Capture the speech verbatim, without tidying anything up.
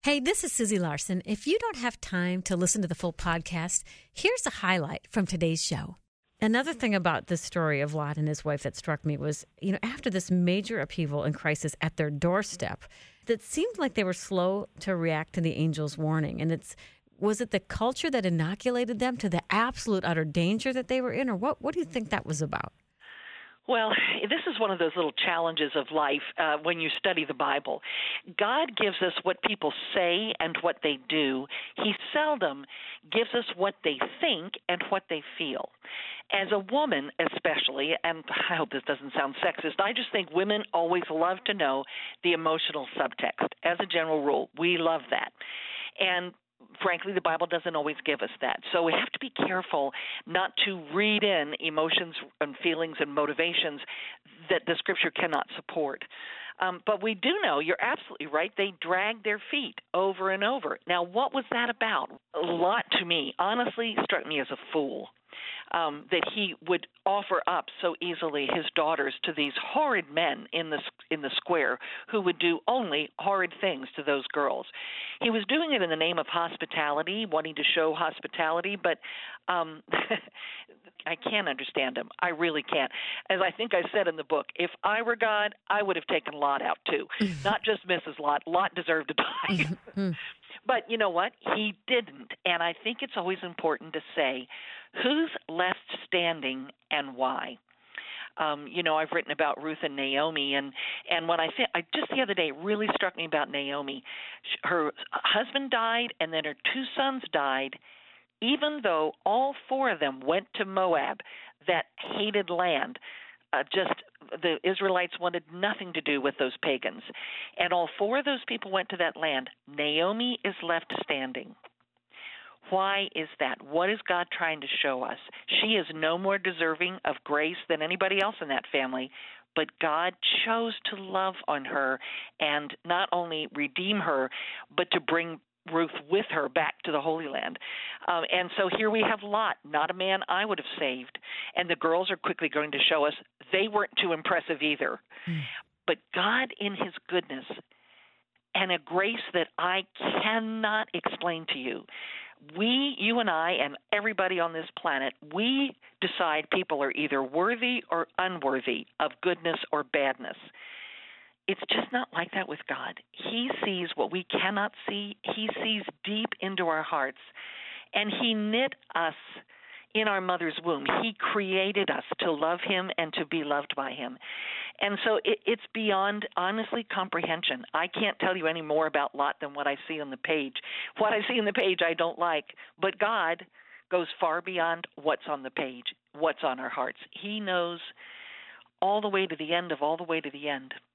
Hey, this is Susie Larson. If you don't have time to listen to the full podcast, here's a highlight from today's show. Another thing about the story of Lot and his wife that struck me was, you know, after this major upheaval and crisis at their doorstep, that seemed like they were slow to react to the angel's warning. And it's was it the culture that inoculated them to the absolute utter danger that they were in, or what? What do you think that was about? Well, this is one of those little challenges of life uh, when you study the Bible. God gives us what people say and what they do. He seldom gives us what they think and what they feel. As a woman especially, and I hope this doesn't sound sexist, I just think women always love to know the emotional subtext. As a general rule, we love that. And frankly, the Bible doesn't always give us that. So we have to be careful not to read in emotions and feelings and motivations that the Scripture cannot support. Um, but we do know, you're absolutely right, they dragged their feet over and over. Now, what was that about? Lot, to me, honestly, struck me as a fool. Um, that he would offer up so easily his daughters to these horrid men in the in the square who would do only horrid things to those girls. He was doing it in the name of hospitality, wanting to show hospitality, but um, I can't understand him. I really can't. As I think I said in the book, if I were God, I would have taken Lot out too, not just Missus Lot. Lot deserved to die. But you know what? He didn't. And I think it's always important to say who's left standing and why. Um, you know, I've written about Ruth and Naomi, and, and when I, th- I just the other day, it really struck me about Naomi. Her husband died, and then her two sons died, even though all four of them went to Moab, that hated land. Uh, just the Israelites wanted nothing to do with those pagans. And all four of those people went to that land. Naomi is left standing. Why is that? What is God trying to show us? She is no more deserving of grace than anybody else in that family, but God chose to love on her and not only redeem her, but to bring Ruth with her back to the Holy Land. Um, and so here we have Lot, not a man I would have saved. And the girls are quickly going to show us they weren't too impressive either. Mm. But God, in his goodness and a grace that I cannot explain to you, we, you and I, and everybody on this planet, we decide people are either worthy or unworthy of goodness or badness. It's just not like that with God. He sees what we cannot see. He sees deep into our hearts. And he knit us in our mother's womb. He created us to love him and to be loved by him. And so it, it's beyond, honestly, comprehension. I can't tell you any more about Lot than what I see on the page. What I see on the page I don't like, but God goes far beyond what's on the page, what's on our hearts. He knows all the way to the end of all the way to the end.